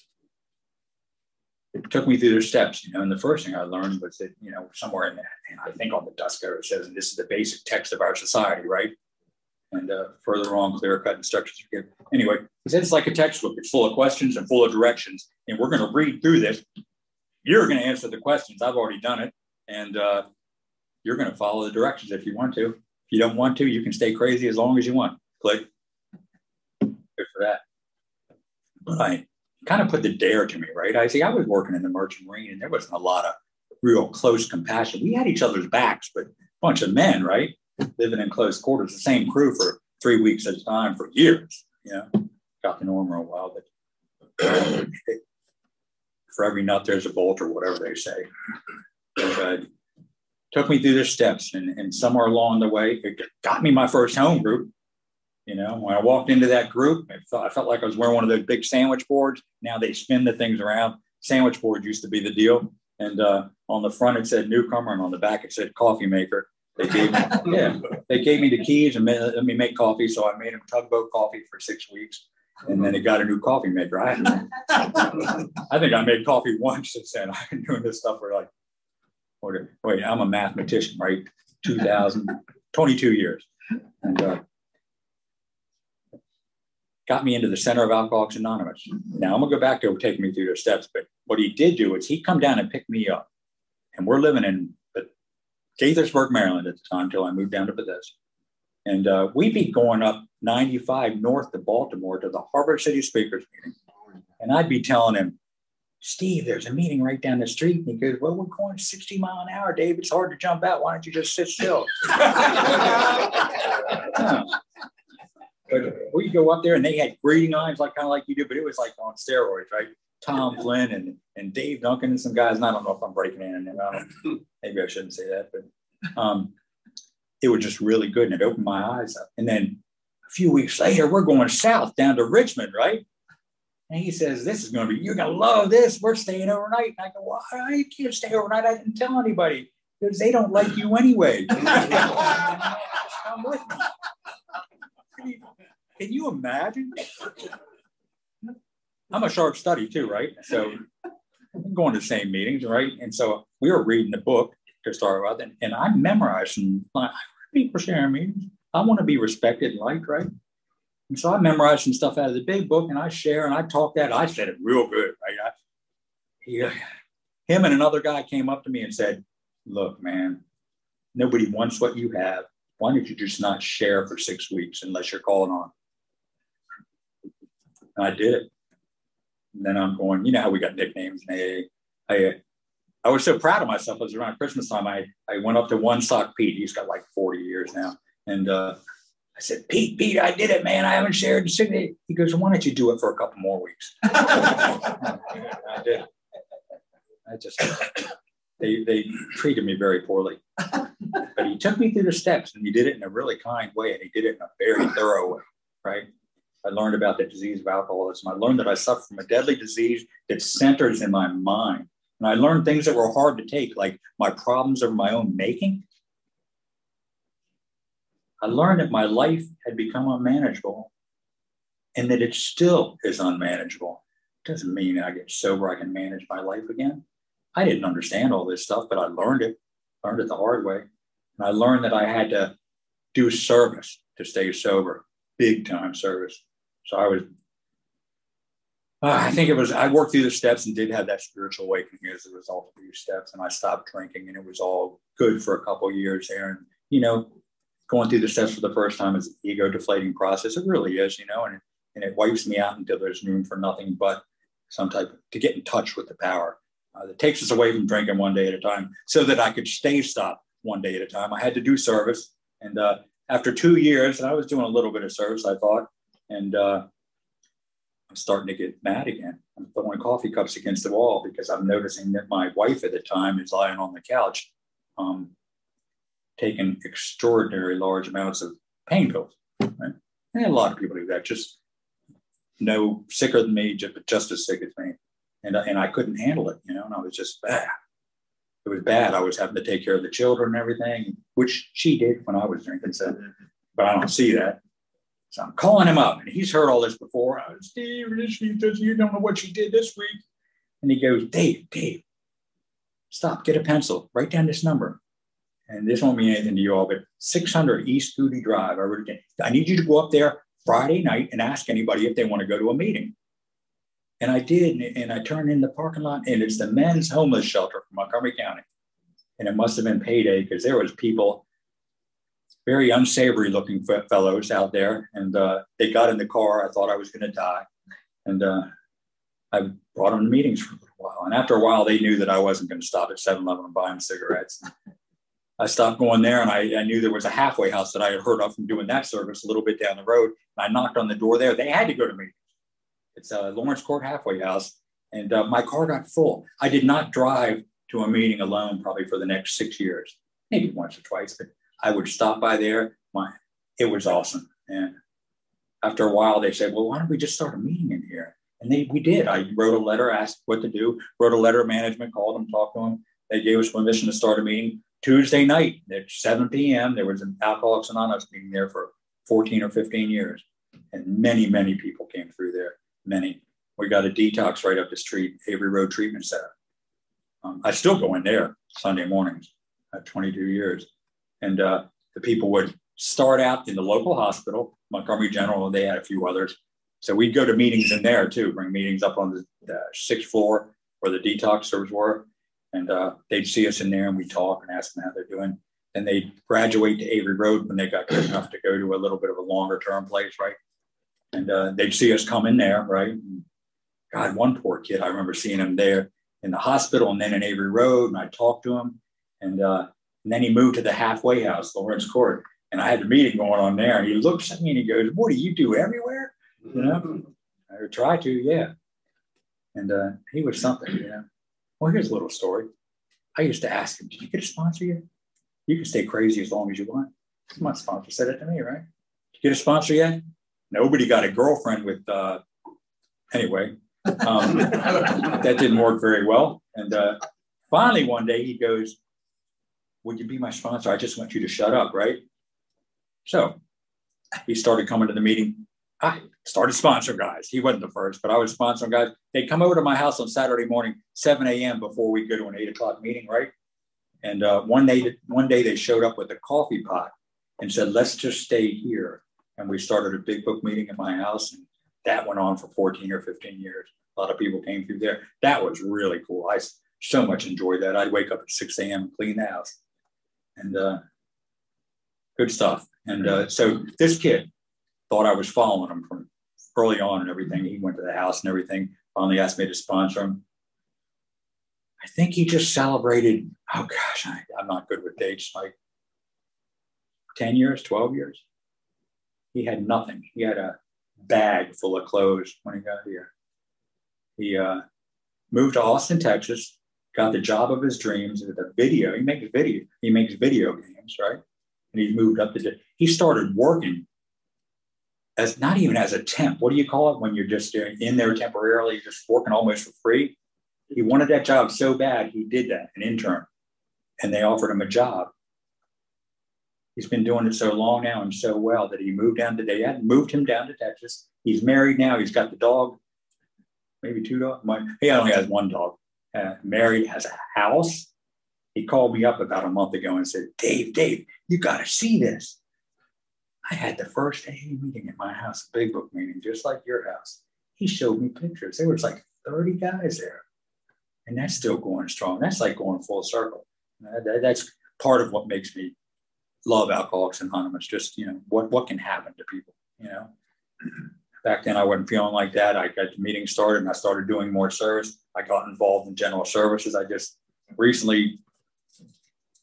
it took me through the steps, you know, and the first thing I learned was that, you know, somewhere in that, and I think on the dust cover it says, and this is the basic text of our society, right? And uh, further on, clear-cut instructions are given. Anyway, he said it's like a textbook. It's full of questions and full of directions. And we're going to read through this. You're going to answer the questions. I've already done it. And uh, you're going to follow the directions if you want to. If you don't want to, you can stay crazy as long as you want. Click. Good for that. But I kind of put the dare to me, right? I see, I was working in the Merchant Marine, and there wasn't a lot of real close compassion. We had each other's backs, but a bunch of men, right? Living in close quarters, the same crew for three weeks at a time for years. You know, got to know them real well, but uh, for every nut, there's a bolt, or whatever they say. But, uh, took me through the steps, and, and somewhere along the way, it got me my first home group. You know, when I walked into that group, I felt, I felt like I was wearing one of those big sandwich boards. Now they spin the things around. Sandwich board used to be the deal. And uh, on the front, it said newcomer, and on the back, it said coffee maker. They gave me, yeah, they gave me the keys and made, let me make coffee. So I made them tugboat coffee for six weeks. And then it got a new coffee maker. I, I think I made coffee once since then. I've been doing this stuff for like, wait, I'm a mathematician, right? two thousand, twenty-two years. And uh, got me into the center of Alcoholics Anonymous. Now I'm gonna go back to take me through the steps, but what he did do is he come down and pick me up. And we're living in Gaithersburg, Maryland at the time, until I moved down to Bethesda. And uh, we'd be going up ninety-five north to Baltimore to the Harbor City Speakers meeting. And I'd be telling him, Steve, there's a meeting right down the street. And he goes, well, we're going sixty mile an hour, Dave. It's hard to jump out. Why don't you just sit still? Yeah. But we go up there, and they had greeting lines, like kind of like you do, but it was like on steroids, right? Tom Flynn and, and Dave Duncan and some guys. And I don't know if I'm breaking in, and I don't, maybe I shouldn't say that, but um, it was just really good, and it opened my eyes up. And then a few weeks later, we're going south down to Richmond, right? And he says, this is going to be, you're going to love this. We're staying overnight. And I go, well, I can't stay overnight. I didn't tell anybody because they don't like you anyway. Come with me. Can you, can you imagine? I'm a sharp study too, right? So I'm going to the same meetings, right? And so we were reading the book to start with, and, and I memorized some like, people sharing meetings. I want to be respected and liked, right? And so I memorized some stuff out of the big book, and I share and I talk that. I said it real good, right? I, he, him and another guy came up to me and said, look, man, nobody wants what you have. Why don't you just not share for six weeks unless you're calling on? And I did it. And then I'm going, you know how we got nicknames. And I, I, I was so proud of myself. It was around Christmas time. I, I went up to One Sock Pete. He's got like forty years now. And uh, I said, Pete, Pete, I did it, man. I haven't shared in six days. He goes, why don't you do it for a couple more weeks? I did. I just, they, they treated me very poorly. But he took me through the steps, and he did it in a really kind way. And he did it in a very thorough way, right? I learned about the disease of alcoholism. I learned that I suffer from a deadly disease that centers in my mind. And I learned things that were hard to take, like my problems of my own making. I learned that my life had become unmanageable and that it still is unmanageable. It doesn't mean I get sober, I can manage my life again. I didn't understand all this stuff, but I learned it, learned it the hard way. And I learned that I had to do service to stay sober, big time service. So I was, uh, I think it was, I worked through the steps and did have that spiritual awakening as a result of these steps. And I stopped drinking, and it was all good for a couple of years there. And, you know, going through the steps for the first time is an ego deflating process. It really is, you know, and, and it wipes me out until there's room for nothing but some type of, to get in touch with the power uh, that takes us away from drinking one day at a time so that I could stay stopped one day at a time. I had to do service. And uh, after two years, I was doing a little bit of service, I thought. And uh, I'm starting to get mad again. I'm throwing coffee cups against the wall because I'm noticing that my wife at the time is lying on the couch, um, taking extraordinary large amounts of pain pills. Right? And a lot of people do that, just no sicker than me, just, just as sick as me. And, and I couldn't handle it, you know, and I was just bad. It was bad. I was having to take care of the children and everything, which she did when I was drinking. So, but I don't see that. So I'm calling him up, and he's heard all this before. I was, Steve, you don't know what she did this week. And he goes, Dave, Dave, stop, get a pencil, write down this number. And this won't mean anything to you all, but six hundred East Goody Drive. I, wrote it down. I need you to go up there Friday night and ask anybody if they want to go to a meeting. And I did, and I turned in the parking lot, and it's the men's homeless shelter from Montgomery County. And it must have been payday because there was people, very unsavory looking fellows out there. And uh, they got in the car. I thought I was going to die. And uh, I brought them to meetings for a little while. And after a while, they knew that I wasn't going to stop at seven eleven and buy them cigarettes. I stopped going there, and I, I knew there was a halfway house that I had heard of from doing that service a little bit down the road. And I knocked on the door there. They had to go to meetings. It's a Lawrence Court halfway house. And uh, my car got full. I did not drive to a meeting alone probably for the next six years, maybe once or twice, but I would stop by there. My, it was awesome. And after a while, they said, well, why don't we just start a meeting in here? And they, we did. I wrote a letter, asked what to do, wrote a letter of management, called them, talked to them. They gave us permission to start a meeting. Tuesday night at seven p.m., there was an Alcoholics Anonymous meeting there for fourteen or fifteen years. And many, many people came through there. Many. We got a detox right up the street, Avery Road Treatment Center. Um, I still go in there Sunday mornings at twenty-two years. And uh, the people would start out in the local hospital, Montgomery General, and they had a few others. So we'd go to meetings in there too, bring meetings up on the, the sixth floor where the detox servers were. And uh, they'd see us in there and we'd talk and ask them how they're doing. And they'd graduate to Avery Road when they got good enough to go to a little bit of a longer term place, right? And uh, they'd see us come in there, right? And God, one poor kid, I remember seeing him there in the hospital and then in Avery Road, and I talked to him. And, uh, and then he moved to the halfway house, Lawrence Court. And I had a meeting going on there, and he looks at me and he goes, what do you do everywhere? You know, I would try to, yeah. And uh, he was something, you know. Well, here's a little story. I used to ask him, did you get a sponsor yet? You can stay crazy as long as you want. My sponsor said it to me, right? Did you get a sponsor yet? Nobody got a girlfriend with, uh, anyway, um, that didn't work very well. And uh, finally one day he goes, would you be my sponsor? I just want you to shut up, right? So he started coming to the meeting. I started sponsoring guys. He wasn't the first, but I was sponsoring guys. They'd come over to my house on Saturday morning, seven a.m. before we go to an eight o'clock meeting, right? And uh, one day, one day they showed up with a coffee pot and said, let's just stay here. And we started a big book meeting at my house. And that went on for fourteen or fifteen years. A lot of people came through there. That was really cool. I so much enjoyed that. I'd wake up at six a.m. and clean the house. And uh, good stuff. And uh, so this kid thought I was following him from early on and everything. He went to the house and everything. Finally asked me to sponsor him. I think he just celebrated, oh gosh, I, I'm not good with dates, like ten years, twelve years. He had nothing. He had a bag full of clothes when he got here. He uh, moved to Austin, Texas, got the job of his dreams with a video. He makes video. He makes video games, right? And he moved up to, he started working as not even as a temp. What do you call it when you're just in there temporarily, just working almost for free? He wanted that job so bad, he did that, an intern. And they offered him a job. He's been doing it so long now and so well that he moved down to, they had moved him down to Texas. He's married now. He's got the dog, maybe two dogs. He only has one dog. Uh, married, has a house. He called me up about a month ago and said, Dave, Dave, you got to see this. I had the first A A meeting at my house, a big book meeting, just like your house. He showed me pictures. There was like thirty guys there. And that's still going strong. That's like going full circle. Uh, that, that's part of what makes me love Alcoholics Anonymous. Just, you know, what, what can happen to people, you know? Back then I wasn't feeling like that. I got the meeting started and I started doing more service. I got involved in general services. I just recently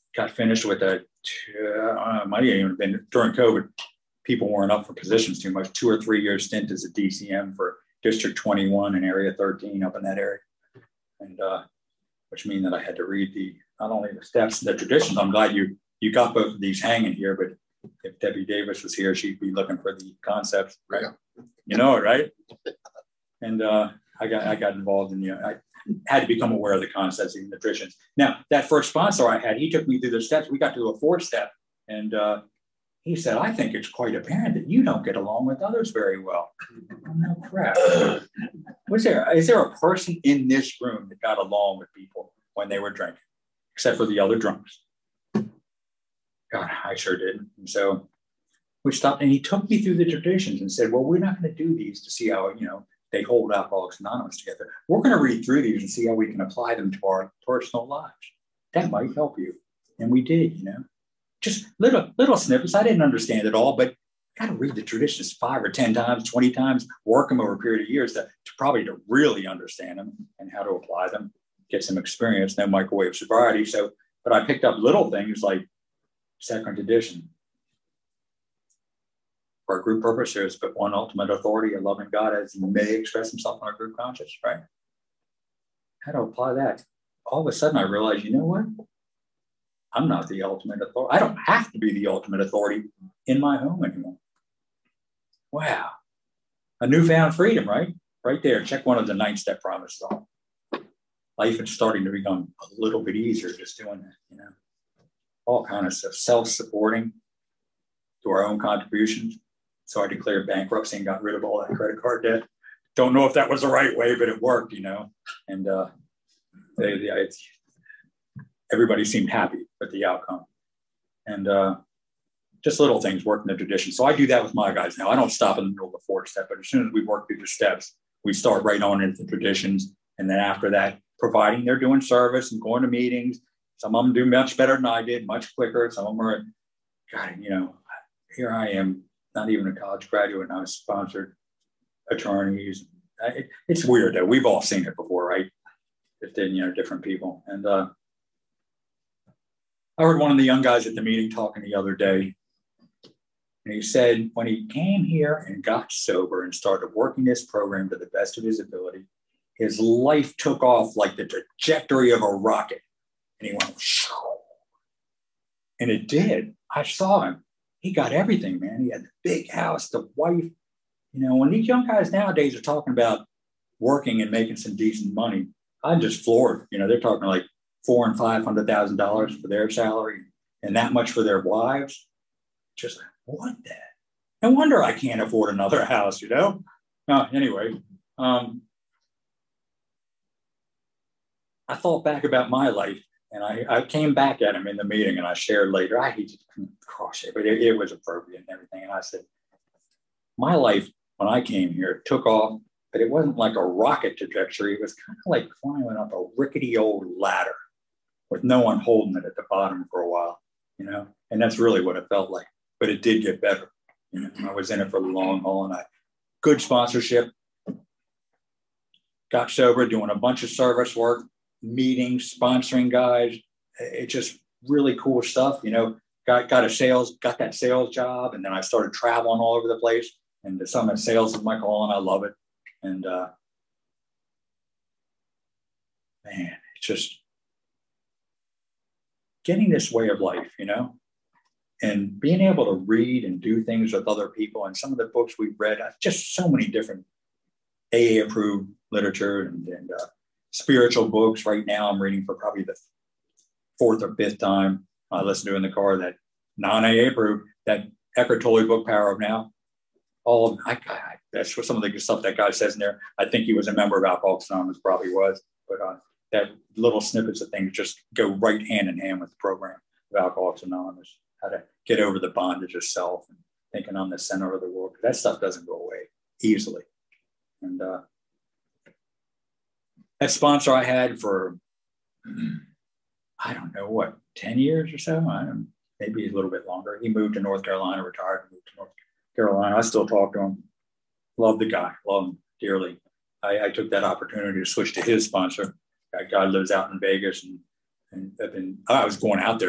got finished with a, uh, might have even been during COVID, people weren't up for positions too much, two or three year stint as a D C M for District twenty-one and Area thirteen up in that area. And uh, which means that I had to read the, not only the steps and the traditions. I'm glad you, you got both of these hanging here, but if Debbie Davis was here, she'd be looking for the concepts, right? Yeah. You know it, right? And uh, I got I got involved in, you know, I had to become aware of the concepts and the traditions. Now, that first sponsor I had, he took me through the steps. We got to a fourth step, and uh, he said, I think it's quite apparent that you don't get along with others very well. Oh, no crap. Was there, is there a person in this room that got along with people when they were drinking, except for the other drunks? God, I sure didn't. And so we stopped, and he took me through the traditions and said, well, we're not going to do these to see how, you know, they hold Alcoholics Anonymous together. We're going to read through these and see how we can apply them to our personal lives. That might help you. And we did, you know. Just little little snippets. I didn't understand it all, but got to read the traditions five or ten times, twenty times, work them over a period of years to, to probably to really understand them and how to apply them, get some experience, no microwave sobriety. So, but I picked up little things like second edition. For our group purpose, there's but one ultimate authority, a loving God as he may express himself in our group conscious, right? How to apply that? All of a sudden I realized, you know what? I'm not the ultimate authority. I don't have to be the ultimate authority in my home anymore. Wow. A newfound freedom, right? Right there. Check one of the nine step promises off. Life is starting to become a little bit easier just doing that, you know. All kinds of stuff. Self-supporting to our own contributions. So I declared bankruptcy and got rid of all that credit card debt. Don't know if that was the right way, but it worked, you know. And uh, they, they, it's, everybody seemed happy with the outcome. And uh, just little things work in the tradition. So I do that with my guys now. I don't stop in the middle of the fourth step, but as soon as we work through the steps, we start right on into the traditions. And then after that, providing they're doing service and going to meetings. Some of them do much better than I did, much quicker. Some of them are, God, you know, here I am, not even a college graduate, and I was sponsored attorneys. It, it's weird though. We've all seen it before, right? Just in, you know, different people. And uh, I heard one of the young guys at the meeting talking the other day, and he said when he came here and got sober and started working this program to the best of his ability, his life took off like the trajectory of a rocket. And he went, shoo. And it did. I saw him. He got everything, man. He had the big house, the wife. You know, when these young guys nowadays are talking about working and making some decent money, I'm just floored. You know, they're talking like four and five hundred thousand dollars for their salary and that much for their wives. Just like, what the? No wonder I can't afford another house, you know? Uh, anyway, um, I thought back about my life. And I, I came back at him in the meeting and I shared later, I hate to cross it, but it, it was appropriate and everything. And I said, my life when I came here took off, but it wasn't like a rocket trajectory. It was kind of like climbing up a rickety old ladder with no one holding it at the bottom for a while, you know? And that's really what it felt like, but it did get better. You know, I was in it for the long haul and I, good sponsorship, got sober, doing a bunch of service work, meetings, sponsoring guys. It's just really cool stuff. You know, got got a sales, got that sales job, and then I started traveling all over the place. And some of sales is my calling. I love it. And uh, man, it's just getting this way of life, you know, and being able to read and do things with other people. And some of the books we've read, just so many different A A approved literature and, and uh, spiritual books. Right now I'm reading for probably the fourth or fifth time. I listen to in the car that non-A A approved, that Eckhart Tolle book, Power of Now. All of, I, I, that's what some of the stuff that guy says in there. I think he was a member of Alcoholics Anonymous, probably was, but uh, that little snippets of things just go right hand in hand with the program of Alcoholics Anonymous, how to get over the bondage of self and thinking I'm the center of the world. That stuff doesn't go away easily. And uh, that sponsor I had for, I don't know what, ten years or so, I don't, maybe a little bit longer. He moved to North Carolina, retired, moved to North Carolina. I still talk to him. Love the guy, love him dearly. I, I took that opportunity to switch to his sponsor. That guy lives out in Vegas, and, and I've been, I was going out there with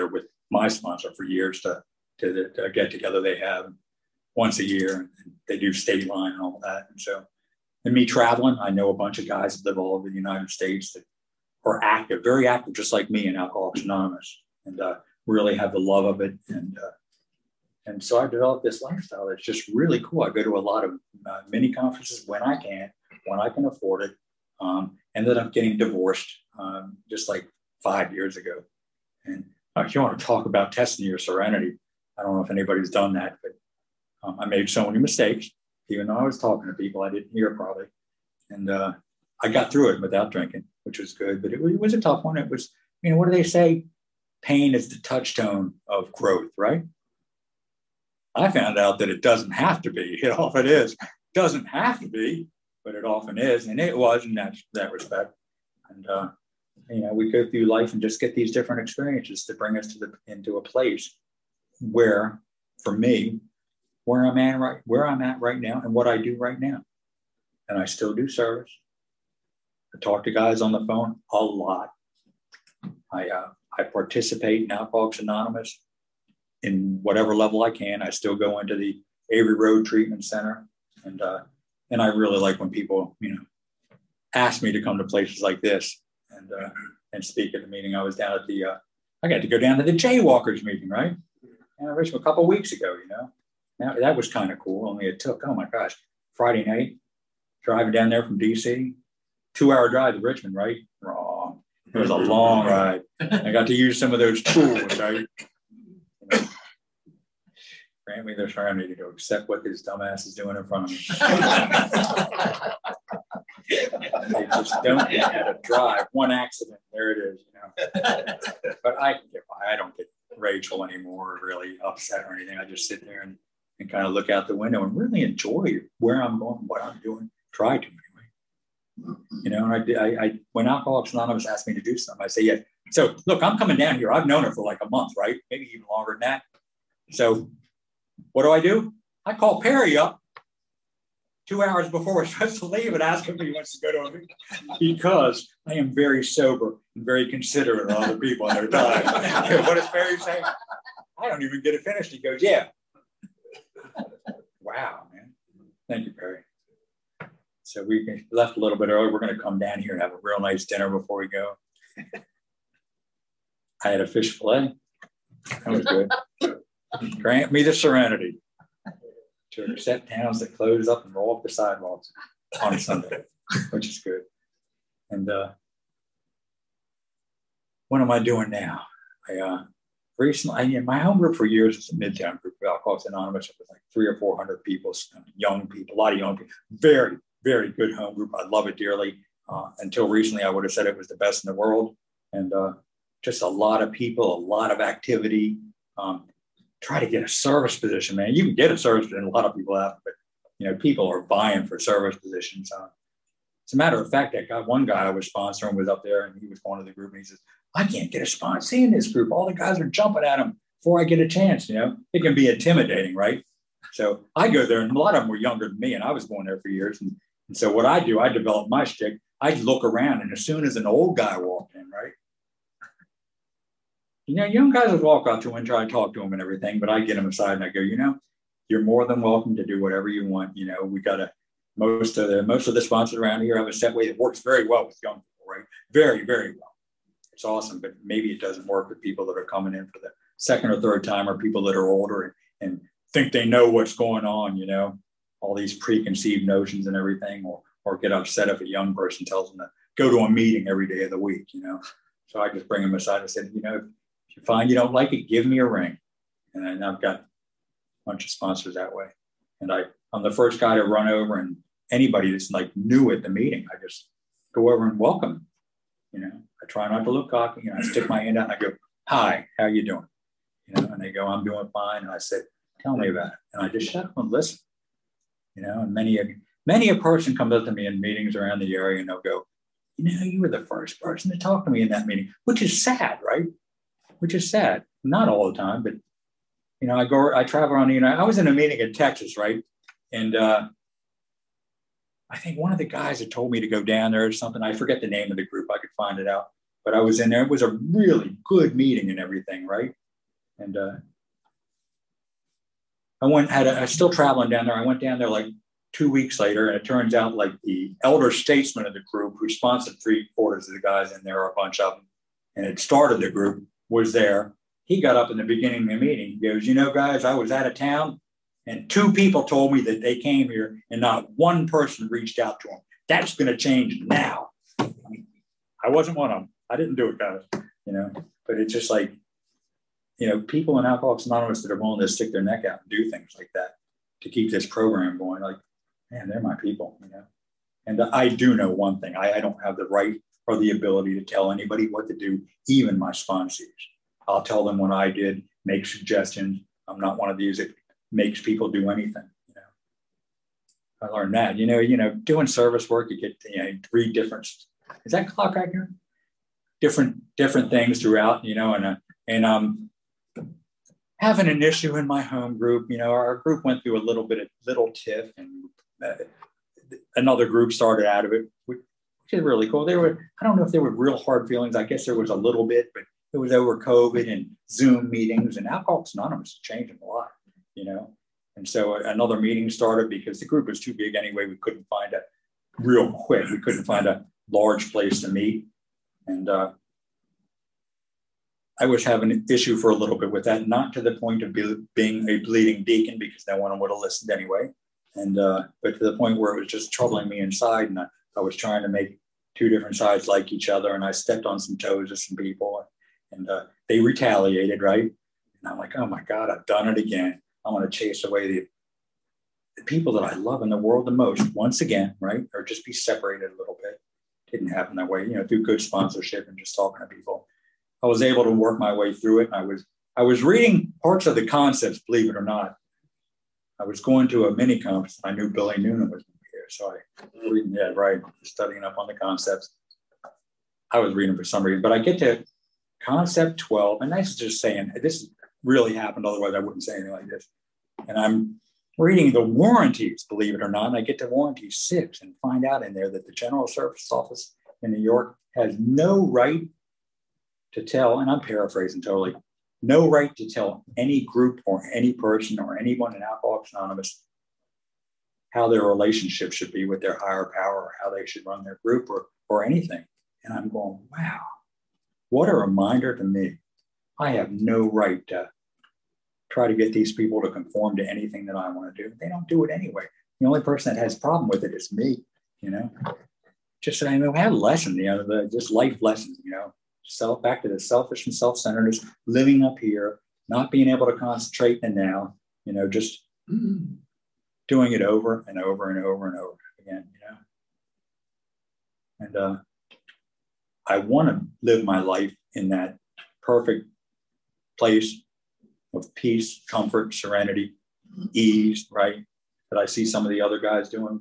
my sponsor for years to, to the to get together they have once a year. And they do state line and all that. And so, and me traveling, I know a bunch of guys that live all over the United States that are active, very active, just like me in Alcoholics Anonymous, and uh, really have the love of it. And uh, and so I developed this lifestyle that's just really cool. I go to a lot of uh, mini conferences when I can, when I can afford it. Um, ended up getting divorced um, just like five years ago. And uh, if you want to talk about testing your serenity, I don't know if anybody's done that, but um, I made so many mistakes. Even though I was talking to people, I didn't hear probably. And uh, I got through it without drinking, which was good. But it, it was a tough one. It was, you know, what do they say? Pain is the touchstone of growth, right? I found out that it doesn't have to be. It often is. It doesn't have to be, but it often is. And it was in that, that respect. And, uh, you know, we go through life and just get these different experiences to bring us to the into a place where, for me, where I'm at right where I'm at right now and what I do right now. And I still do service. I talk to guys on the phone a lot. I uh, I participate in Alcoholics Anonymous in whatever level I can. I still go into the Avery Road Treatment Center, and uh, and I really like when people, you know, ask me to come to places like this and uh, and speak at the meeting. I was down at the uh, I got to go down to the Jaywalkers meeting, right? And I reached a couple of weeks ago, you know. Now, that was kind of cool. Only it took, oh my gosh, Friday night, driving down there from D C, two hour drive to Richmond, right? Wrong. It was a long ride. I got to use some of those tools, right? You know, grant me the serenity to accept what this dumbass is doing in front of me. They just don't get how to drive. One accident, there it is, you know. But I can get by. I don't get Rachel anymore, or really upset or anything. I just sit there and, and kind of look out the window and really enjoy where I'm going, what I'm doing. Try to anyway. You know, and I, I, I when Alcoholics Anonymous asked me to do something, I say, yeah. So look, I'm coming down here. I've known her for like a month, right? Maybe even longer than that. So what do I do? I call Perry up two hours before we're supposed to leave and ask him if he wants to go to a meeting, because I am very sober and very considerate of other people and their time. What does Perry say? I don't even get it finished. He goes, yeah. Wow, man. Thank you, Perry. So we left a little bit early. We're going to come down here and have a real nice dinner before we go. I had a fish fillet. That was good. Grant me the serenity to accept towns that close up and roll up the sidewalks on Sunday, which is good. And uh, what am I doing now? I uh, recently, I, my home group for years was a Midtown group of Alcoholics Anonymous. It was like three or four hundred people, young people, a lot of young people. Very, very good home group. I love it dearly. Uh, until recently, I would have said it was the best in the world. And uh, just a lot of people, a lot of activity. Um, try to get a service position, man. You can get a service position, a lot of people have, but you know, people are vying for service positions. Uh, as a matter of fact, that guy, one guy I was sponsoring was up there, and he was going to the group, and he says, I can't get a spot in this group. All the guys are jumping at him before I get a chance. You know, it can be intimidating, right? So I go there, and a lot of them were younger than me, and I was going there for years. And, and so what I do, I develop my shtick. I look around, and as soon as an old guy walked in, right? You know, young guys would walk up to him and try to talk to him and everything, but I get him aside and I go, you know, you're more than welcome to do whatever you want. You know, we got a, most of the, most of the sponsors around here have a set way that works very well with young people, right? Very, very well. It's awesome, but maybe it doesn't work with people that are coming in for the second or third time, or people that are older and, and think they know what's going on, you know, all these preconceived notions and everything, or, or get upset if a young person tells them to go to a meeting every day of the week, you know? So I just bring them aside and said, you know, if you find you don't like it, give me a ring. And then I've got a bunch of sponsors that way. And I, I'm the first guy to run over, and anybody that's like new at the meeting, I just go over and welcome. You know, I try not to look cocky, and I stick my hand out and I go, hi, how you doing? You know, and they go, I'm doing fine. And I said, tell me about it. And I just shut up and listen. You know, and many, many a person comes up to me in meetings around the area, and they'll go, you know, you were the first person to talk to me in that meeting, which is sad, right? Which is sad. Not all the time, but, you know, I go, I travel around the United. I was in a meeting in Texas, right? And uh, I think one of the guys had told me to go down there or something. I forget the name of the group. I could find it out. But I was in there. It was a really good meeting and everything, right? And uh, I went, had a, I was still traveling down there. I went down there like two weeks later, and it turns out like the elder statesman of the group who sponsored three quarters of the guys, and there are a bunch of them, and it started the group, was there. He got up in the beginning of the meeting. He goes, you know, guys, I was out of town, and two people told me that they came here, and not one person reached out to them. That's going to change now. I wasn't one of them. I didn't do it, guys, you know, but it's just like, you know, people in Alcoholics Anonymous that are willing to stick their neck out and do things like that to keep this program going. Like, man, they're my people, you know. And I do know one thing. I, I don't have the right or the ability to tell anybody what to do, even my sponsees. I'll tell them what I did, make suggestions. I'm not one of these that makes people do anything, you know. I learned that, you know, you know, doing service work, you get, you know, three different, is that clock right here? Different, different things throughout, you know, and, uh, and, um, having an issue in my home group, you know, our group went through a little bit of little tiff, and uh, another group started out of it, which is really cool. They were, I don't know if they were real hard feelings. I guess there was a little bit, but it was over COVID and Zoom meetings, and Alcoholics Anonymous is changing a lot, you know. And so another meeting started because the group was too big anyway. We couldn't find a real quick. We couldn't find a large place to meet. And, uh, I was having an issue for a little bit with that, not to the point of be, being a bleeding deacon, because no one would have listened anyway. And, uh, but to the point where it was just troubling me inside. And I, I was trying to make two different sides like each other. And I stepped on some toes of some people, and uh, they retaliated. Right. And I'm like, oh my God, I've done it again. I'm going to chase away the, the people that I love in the world the most once again. Right. Or just be separated a little bit. Didn't happen that way, you know, through good sponsorship and just talking to people. I was able to work my way through it. And I was I was reading parts of the concepts, believe it or not. I was going to a mini conference. I knew Billy Noonan was here, so I was reading, yeah, right, studying up on the concepts. I was reading for some reason, but I get to concept twelve, and that's just saying this really happened. Otherwise, I wouldn't say anything like this. And I'm reading the warranties, believe it or not, and I get to warranty six and find out in there that the General Services Office in New York has no right to tell, and I'm paraphrasing totally, no right to tell any group or any person or anyone in Alcoholics Anonymous how their relationship should be with their higher power, or how they should run their group, or, or anything. And I'm going, wow, what a reminder to me. I have no right to try to get these people to conform to anything that I want to do. They don't do it anyway. The only person that has a problem with it is me, you know. Just saying, we have lessons, you know, the, just life lessons, you know. Self, back to the selfish and self-centeredness, living up here, not being able to concentrate in the now, you know, just mm, doing it over and over and over and over again, you know. And uh, I want to live my life in that perfect place of peace, comfort, serenity, ease, right? That I see some of the other guys doing.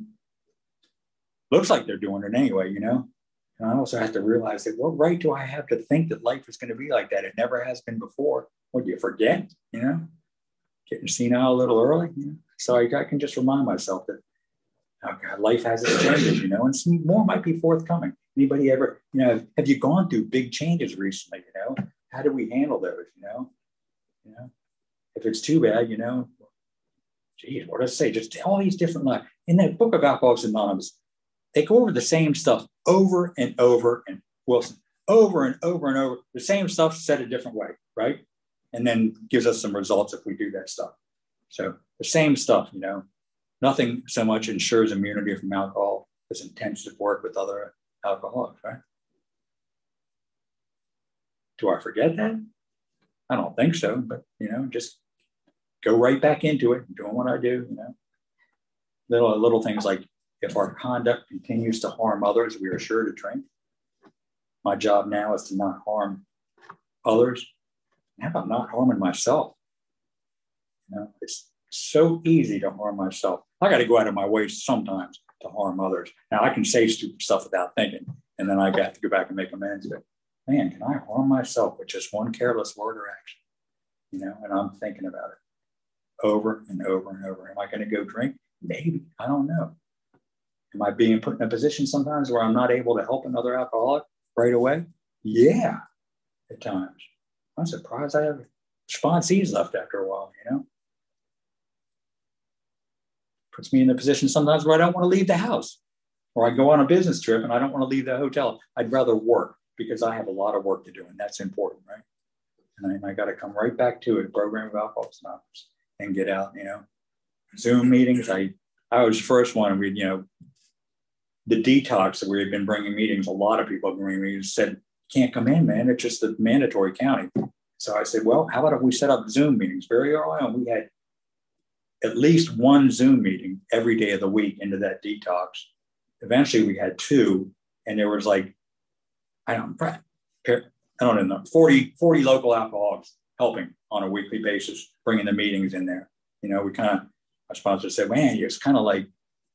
Looks like they're doing it anyway, you know. And I also have to realize that what right do I have to think that life is going to be like that? It never has been before. What, do you forget, you know? Getting senile a little early, you know? So I, I can just remind myself that, oh God, life has its changes, you know, and some more might be forthcoming. Anybody ever, you know, have you gone through big changes recently, you know? How do we handle those, you know? You know, if it's too bad, you know, geez, what does it say? Just all these different lives. In that book of Alcoholics Anonymous, they go over the same stuff over and over, and Wilson, over and over and over, the same stuff said a different way, right? And then gives us some results if we do that stuff. So the same stuff, you know, nothing so much ensures immunity from alcohol as intensive work with other alcoholics, right? Do I forget that? I don't think so, but, you know, just go right back into it, doing what I do, you know. Little, little things like, if our conduct continues to harm others, we are sure to drink. My job now is to not harm others. How about not harming myself? You know, it's so easy to harm myself. I got to go out of my way sometimes to harm others. Now, I can say stupid stuff without thinking, and then I got to go back and make amends. But man, can I harm myself with just one careless word or action? You know, and I'm thinking about it over and over and over. Am I going to go drink? Maybe. I don't know. Am I being put in a position sometimes where I'm not able to help another alcoholic right away? Yeah, at times. I'm surprised I ever sponsees left after a while, you know. Puts me in a position sometimes where I don't want to leave the house, or I go on a business trip and I don't want to leave the hotel. I'd rather work because I have a lot of work to do, and that's important, right? And I, I got to come right back to it, a program of Alcoholics Anonymous, and get out, you know. Zoom meetings, I I was the first one. We, you know, the detox that we had been bringing meetings, a lot of people have been bringing meetings said, can't come in, man. It's just a mandatory county. So I said, well, how about if we set up Zoom meetings? Very early on, we had at least one Zoom meeting every day of the week into that detox. Eventually, we had two, and there was like, I don't, I don't know, forty, forty local alcoholics helping on a weekly basis, bringing the meetings in there. You know, we kind of, our sponsor said, man, it's kind of like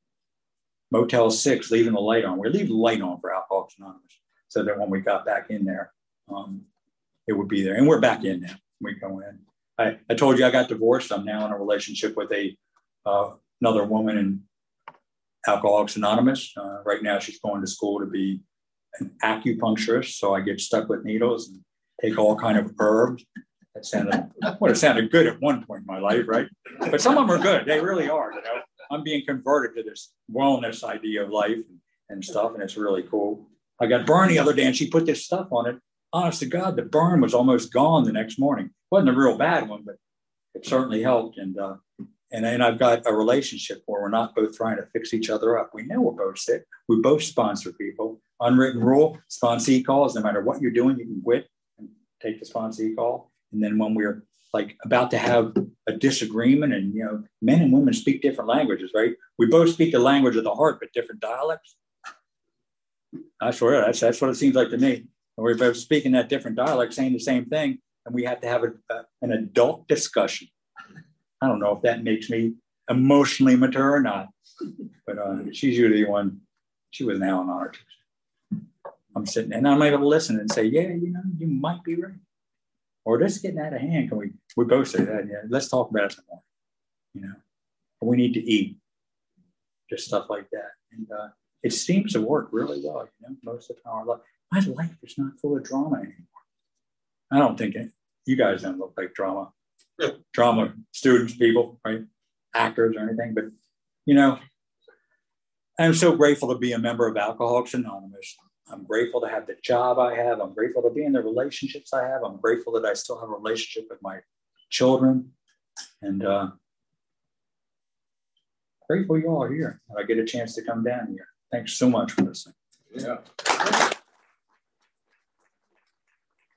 Motel six, leaving the light on. We leave the light on for Alcoholics Anonymous, so that when we got back in there, um, it would be there. And we're back in now. We go in. I, I told you I got divorced. I'm now in a relationship with a uh, another woman in Alcoholics Anonymous. Uh, right now, she's going to school to be an acupuncturist. So I get stuck with needles and take all kind of herbs. That sounded, well, it sounded good at one point in my life, right? But some of them are good. They really are. You know, I'm being converted to this wellness idea of life and, and stuff, and it's really cool. I got burned the other day, and she put this stuff on it. Honest to God, the burn was almost gone the next morning. Wasn't a real bad one, but it certainly helped. And uh, and then I've got a relationship where we're not both trying to fix each other up. We know we're both sick. We both sponsor people. Unwritten rule: sponsee calls. No matter what you're doing, you can quit and take the sponsee call. And then when we're like about to have a disagreement, and you know, men and women speak different languages, right? We both speak the language of the heart, but different dialects. I swear that's that's what it seems like to me. And we're both speaking that different dialect, saying the same thing, and we have to have a, a, an adult discussion. I don't know if that makes me emotionally mature or not, but uh, she's usually the one. She was an Al-Anon artist. I'm sitting there, and I'm able to listen and say, yeah, you know, you might be right. Or this is getting out of hand. Can we, we both say that? Yeah, let's talk about it some more. You know, we need to eat, just stuff like that. And uh, it seems to work really well. You know, most of the time, my life is not full of drama anymore. I don't think it, you guys don't look like drama, drama students, people, right? Actors or anything. But, you know, I'm so grateful to be a member of Alcoholics Anonymous. I'm grateful to have the job I have. I'm grateful to be in the relationships I have. I'm grateful that I still have a relationship with my children. And uh, grateful you all are here. And I get a chance to come down here. Thanks so much for listening. Yeah.